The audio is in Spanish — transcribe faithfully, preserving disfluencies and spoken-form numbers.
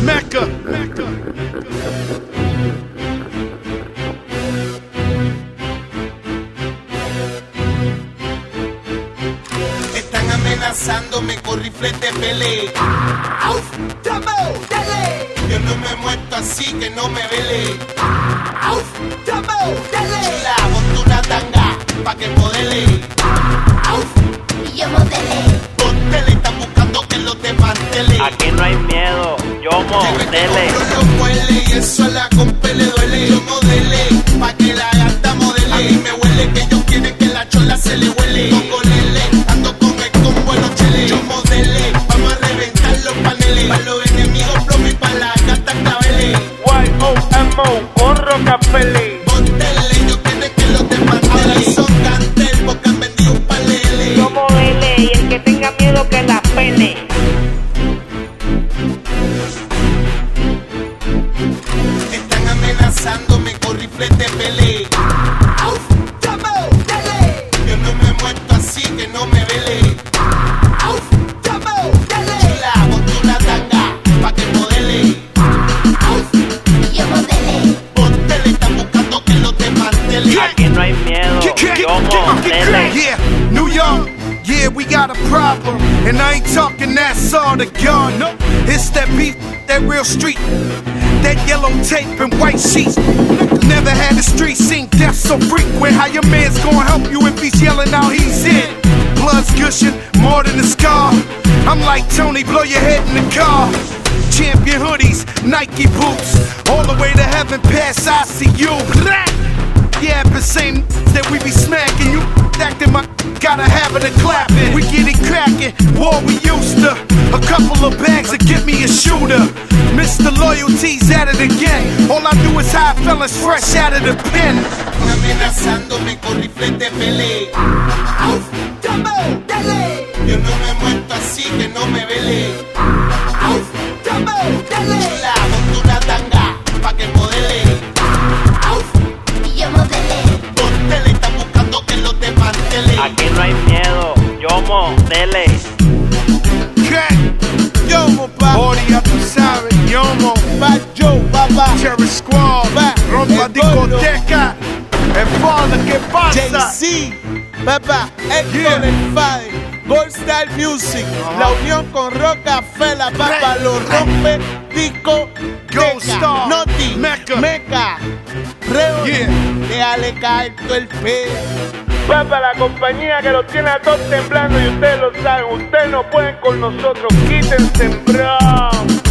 Mecca, Mecca. Están amenazándome con rifles de pelea. ¡Auf! ¡Tambo! ¡Dale! Yo no me he muerto así que no me vele. ¡Auf! ¡Tambo! ¡Dale! La monto una tanga pa' que modele. ¡Auf! Y yo modele. Por tele están buscando que los desmantele. Aquí no hay miedo, yo modele. Yo lo huele y eso a la compa le duele. Yo modele pa' que la gata modele. A mí me huele que ellos quieren que la chola se le huele. Con lele, ando con el combo en los cheles. Yo modele, vamos a reventar los paneles. Pa' los enemigos plomo y pa' la gata claveles. Y O M O con Rockefeller. Montele, ellos quieren que los desmantele. Ahora son cartel porque han vendido un palele. Yo modele y el que tenga miedo que la pele. Están amenazándome con rifles de pelea. ¡Auf! ¡Tambo! ¡Dale! Yo no me he muerto así que no me vele. ¡Auf! ¡Tambo! ¡Dale! La monto una tanga pa' que modele. ¡Auf! Y yo modele. Por tele están buscando que los desmantele. Aquí no hay miedo, yo modele. Yeah, New York, yeah, we got a problem. And I ain't talking that sort of gun. No, it's that beef, that real street. That yellow tape and white sheets. Never had the street scene death so frequent. How your man's gonna help you if he's yelling out he's in? Blood's gushing, more than a scar. I'm like Tony, blow your head in the car. Champion hoodies, Nike boots. All the way to heaven past I C U. Yeah, but same that we be smacking. You acting my gotta have it a clapping. We get it cracking, war we used to. A couple of bags to get me a shooter. Mister Loyalty's at it again. All I do is hide fellas fresh out of the pen. Amenazándome con rifles de pelea. ¡Auf! ¡Tambo! ¡Dale! Yo no me he muerto así que no me vele. ¡Auf! ¡Tambo! ¡Dale! La monto una tanga pa' que modele. ¡Auf! Y yo modele. Por tele están buscando que los desmantele. Aquí no hay miedo, yo modele. Yomo, pa. Ori, ya tú sabes. Yomo, Pa' yo, papá. Cherry Squad, Pa. Rompa El gordo. discoteca. El Father, ¿qué pasa? Jay-Z, papá, Héctor Yeah. el Fader, Gold Style Music, la unión con Rockefeller, papá, lo rompe, disco, Gold Star, Noti, Mecca. Meca, Reo, Yeah. déjale caer todo el pez. Papá, la compañía que los tiene a todos temblando y ustedes lo saben, ustedes no pueden con nosotros, quítense, bro.